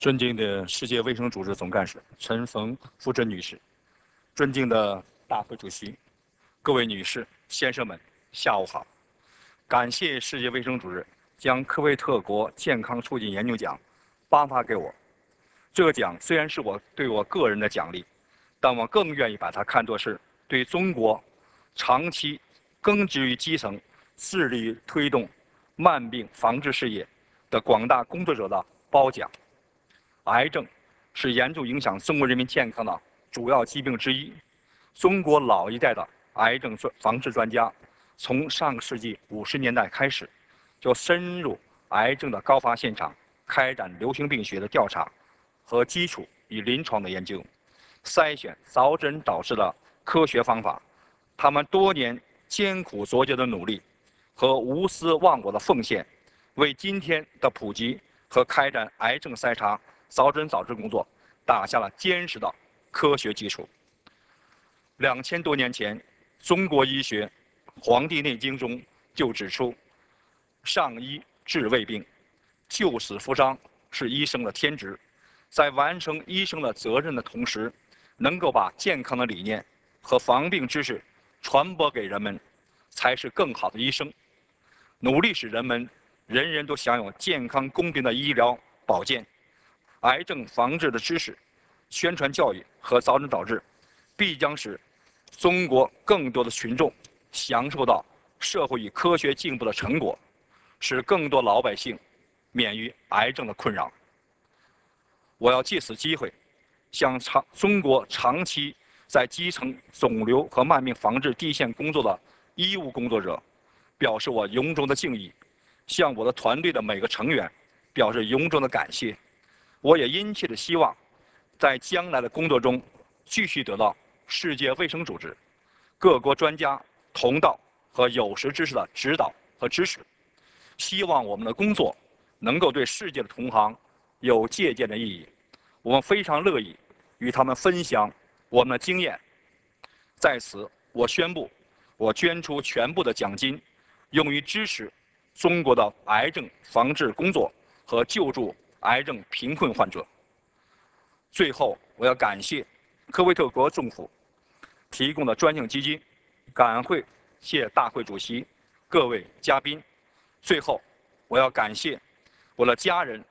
尊敬的世界卫生组织总干事陈冯富珍女士，尊敬的大会主席，各位女士、先生们，下午好！感谢世界卫生组织将科威特国健康促进研究奖颁发给我。这个奖虽然是对我个人的奖励，但我更愿意把它看作是对中国长期根植于基层、致力于推动慢病防治事业的广大工作者的褒奖。癌症是严重影响中国人民健康的主要疾病之一。中国老一代的癌症防治专家，从上个世纪50年代开始，就深入癌症的高发现场，开展流行病学的调查和基础与临床的研究，筛选早诊早治的科学方法。他们多年艰苦卓绝的努力和无私忘我的奉献，为今天的普及和开展癌症筛查早诊早治工作打下了坚实的科学基础。2000多年前，中国医学《黄帝内经》中就指出：“上医治未病，救死扶伤是医生的天职。”在完成医生的责任的同时，能够把健康的理念和防病知识传播给人们，才是更好的医生。努力使人们人人都享有健康公平的医疗保健。癌症防治的知识、宣传教育和早诊早治，必将使中国更多的群众享受到社会与科学进步的成果，使更多老百姓免于癌症的困扰。我要借此机会，向中国长期在基层肿瘤和慢病防治第一线工作的医务工作者，表示我由衷的敬意，向我的团队的每个成员表示由衷的感谢。我也殷切的希望，在将来的工作中，继续得到世界卫生组织、各国专家、同道和有识之士的指导和支持。希望我们的工作能够对世界的同行有借鉴的意义。我们非常乐意与他们分享我们的经验。在此，我宣布，我捐出全部的奖金，用于支持中国的癌症防治工作和救助癌症贫困患者。最后，我要感谢科威特国政府提供的专项基金，感恩谢大会主席、各位嘉宾。最后，我要感谢我的家人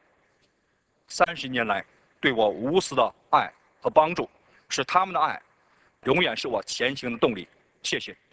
30年来对我无私的爱和帮助，是他们的爱永远是我前行的动力。谢谢。